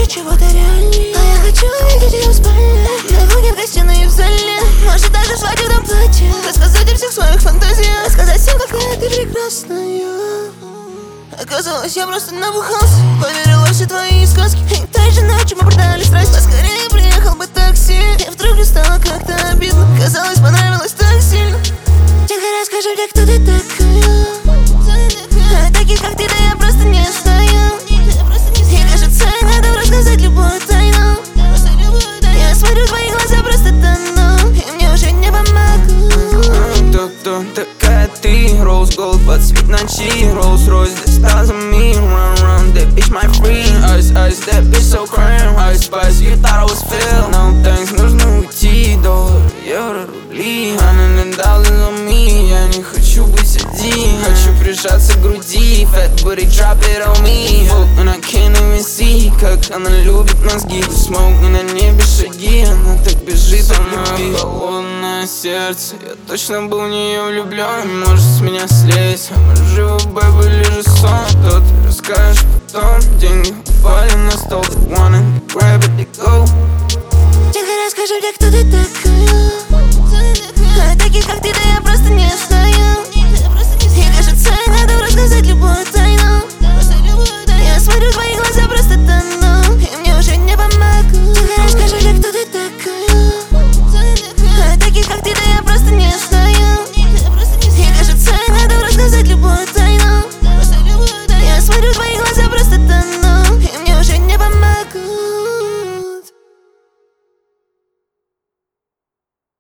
чего-то реальней. А я хочу увидеть ее в спальне, на кухне, в гостиной и в зале. Может даже в свадебном платье, рассказать о всех своих фантазиях, рассказать всем, какая ты прекрасная. Оказалось, я просто набухался, поверила в все твои сказки. И той же ночью мы продали страсть. Поскорее приехал бы такси. И вдруг мне стало как-то обидно. Казалось, понравилось так сильно. Тихо расскажи мне, кто ты такая. А таких, как ты, да я просто не знаю. И кажется, надо рассказать любую тайну. Я смотрю в твои глаза, просто тону, и мне уже не помогу. Кто такая ты? Rose gold под цвет ночи. Rolls-Royce, the stars on me. Run, that bitch my friend. Ice, that bitch so crème. Ice spice, you thought I was filled. No thanks, нужно уйти. Доллар, евро, рубли. $100 on me. Я не хочу быть один. Хочу прижаться к груди. Fat booty, drop it on me. And I can't even see, как она любит мозги. Smoke, на небе шаги. Она так бежит от любви. Холодное сердце, я точно был в нее влюблен. Может с меня слезть, а может живо, бэйби, лежит сон. То ты расскажешь потом. Деньги упали на стол, they wanna grab it, they go. Тихо расскажи мне, кто ты такая. А таких, как ты, да я просто не знаю.